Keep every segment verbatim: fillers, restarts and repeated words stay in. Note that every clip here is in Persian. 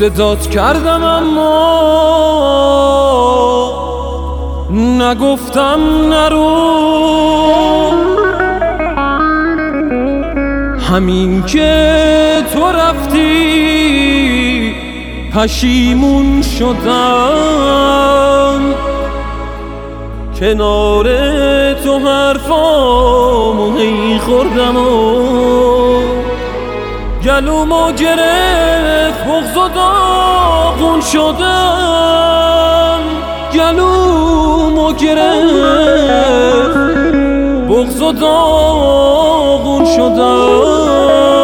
صدات کردم اما نگفتم نرو، همین که تو رفتی پشیمون شدم، کنار تو حرفامو هی خوردم و گلومو گرفت بغض و داغون شدم، گلومو گرفت بغض و داغون شدم.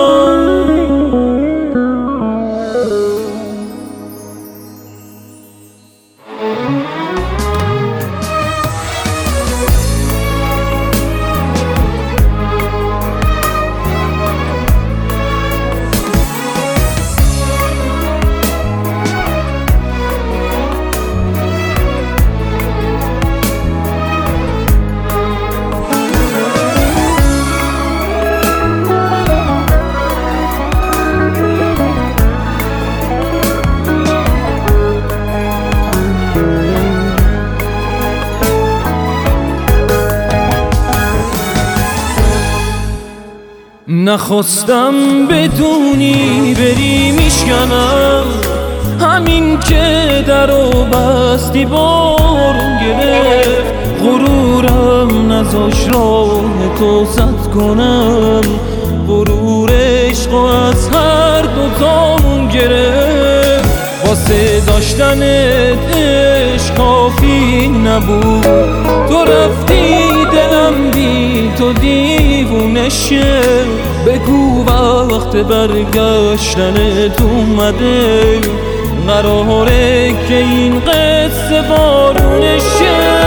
نخواستم بدونی بری میشکنم، همین که درو بستی بارون گرفت، غرورم نذاش راه تو سد کنم، غرور عشق از هر دوتامون گرفت، واسه داشتنت عشق کافی نبود، تو رفتی دلم بی تو دیوونه شه، بگو وقت برگشتنت اومده، قراره که این قصه بارونه شه.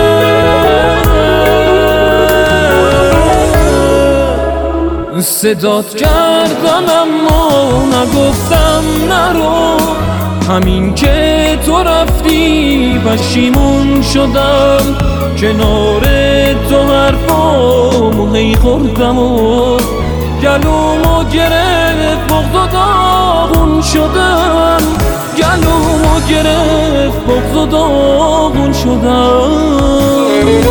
صدات کردم اما نگفتم نرو، همین که تو رفتی پشیمون شدم، کنار تو حرفامو هی خوردم و گلومو گرفت بغض و داغون شدم، گلومو گرفت بغض و داغون شدم.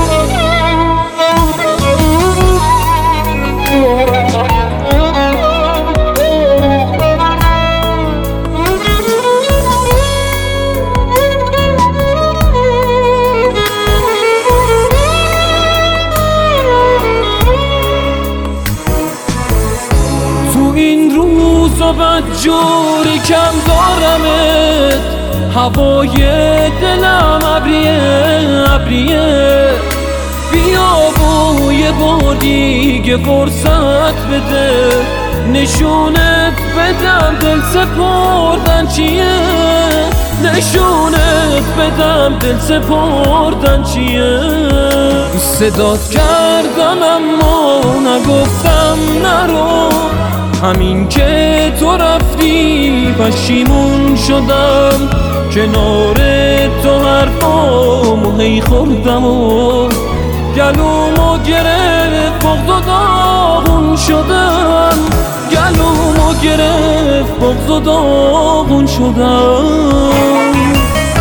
این روزا بدجوری کم دارمت، هوای دلم ابریه ابریه، بیا و یه بار دیگه فرصت بده، نشونت بدم دل سپردن چیه، نشونت بدم دل سپردن چیه. صدات کردم اما نگفتم نرو، همین که تو رفتی پشیمون شدم، کنار تو حرفامو هی خوردم و گلومو گرفت بغض و داغون شدم، گلومو گرفت بغض و داغون شدم.